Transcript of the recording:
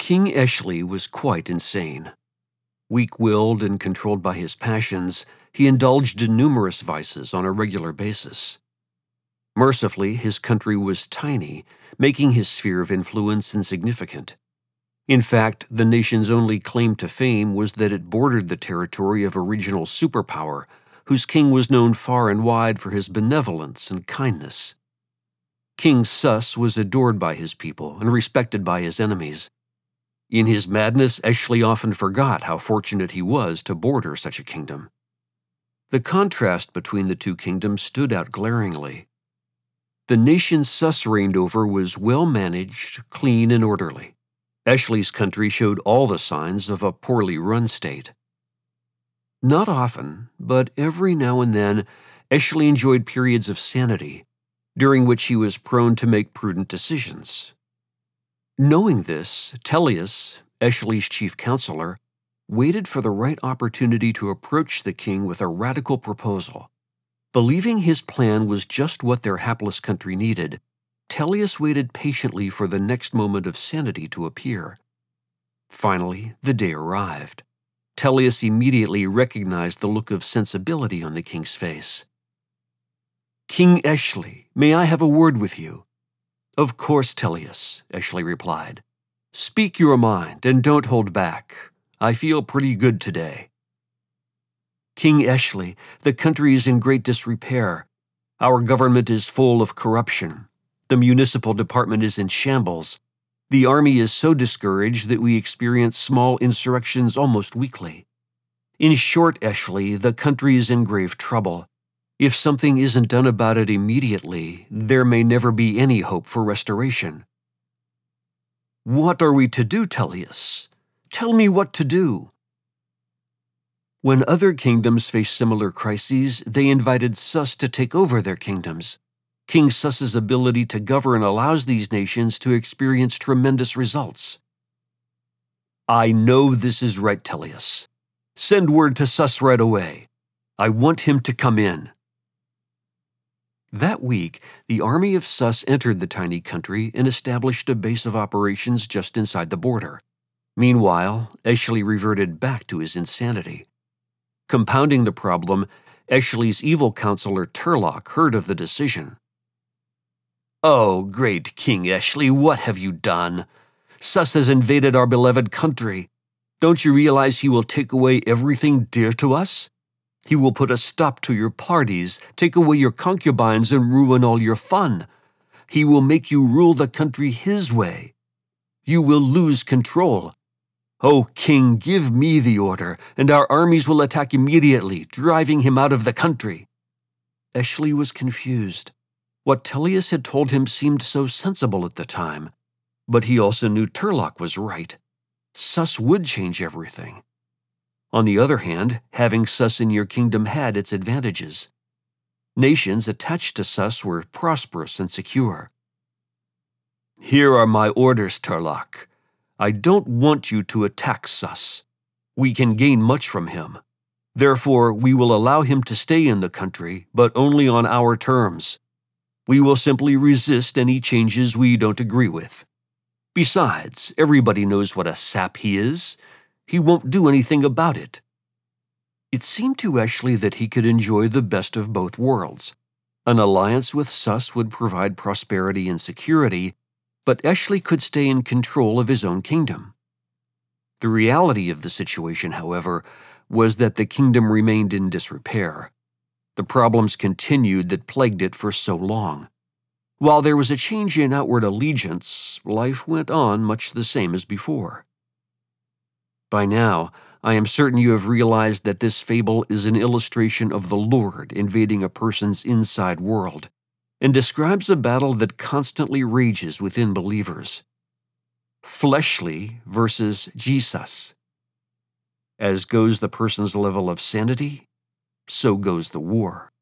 King Eshli was quite insane. Weak-willed and controlled by his passions, he indulged in numerous vices on a regular basis. Mercifully, his country was tiny, making his sphere of influence insignificant. In fact, the nation's only claim to fame was that it bordered the territory of a regional superpower, whose king was known far and wide for his benevolence and kindness. King Sus was adored by his people and respected by his enemies. In his madness, Eshli often forgot how fortunate he was to border such a kingdom. The contrast between the two kingdoms stood out glaringly. The nation Sus reigned over was well-managed, clean, and orderly. Eshli's country showed all the signs of a poorly run state. Not often, but every now and then, Eshli enjoyed periods of sanity, during which he was prone to make prudent decisions. Knowing this, Teleus, Eshli's chief counselor, waited for the right opportunity to approach the king with a radical proposal. Believing his plan was just what their hapless country needed, Teleus waited patiently for the next moment of sanity to appear. Finally, the day arrived. Teleus immediately recognized the look of sensibility on the king's face. "King Eshli, may I have a word with you?" "Of course, Teleus," Eshli replied. "Speak your mind and don't hold back. I feel pretty good today." "King Eshli, the country is in great disrepair. Our government is full of corruption. The municipal department is in shambles. The army is so discouraged that we experience small insurrections almost weekly. In short, Eshli, the country is in grave trouble. If something isn't done about it immediately, there may never be any hope for restoration." "What are we to do, Teleus? Tell me what to do." When other kingdoms faced similar crises, they invited Sus to take over their kingdoms. King Sus's ability to govern allows these nations to experience tremendous results. "I know this is right, Teleus. Send word to Sus right away. I want him to come in." That week, the army of Sus entered the tiny country and established a base of operations just inside the border. Meanwhile, Eshli reverted back to his insanity. Compounding the problem, Eshli's evil counselor Turlock heard of the decision. "Oh, great King Eshli, what have you done? Sus has invaded our beloved country. Don't you realize he will take away everything dear to us? He will put a stop to your parties, take away your concubines, and ruin all your fun. He will make you rule the country his way. You will lose control. Oh, king, give me the order, and our armies will attack immediately, driving him out of the country." Eshli was confused. What Teleus had told him seemed so sensible at the time, but he also knew Turlock was right. Sus would change everything. On the other hand, having Sus in your kingdom had its advantages. Nations attached to Sus were prosperous and secure. "Here are my orders, Turlock. I don't want you to attack Sus. We can gain much from him. Therefore, we will allow him to stay in the country, but only on our terms. We will simply resist any changes we don't agree with. Besides, everybody knows what a sap he is. He won't do anything about it." It seemed to Eshli that he could enjoy the best of both worlds. An alliance with Sus would provide prosperity and security, but Eshli could stay in control of his own kingdom. The reality of the situation, however, was that the kingdom remained in disrepair. The problems continued that plagued it for so long. While there was a change in outward allegiance, life went on much the same as before. By now, I am certain you have realized that this fable is an illustration of the Lord invading a person's inside world, and describes a battle that constantly rages within believers. Fleshly versus Jesus. As goes the person's level of sanity, so goes the war.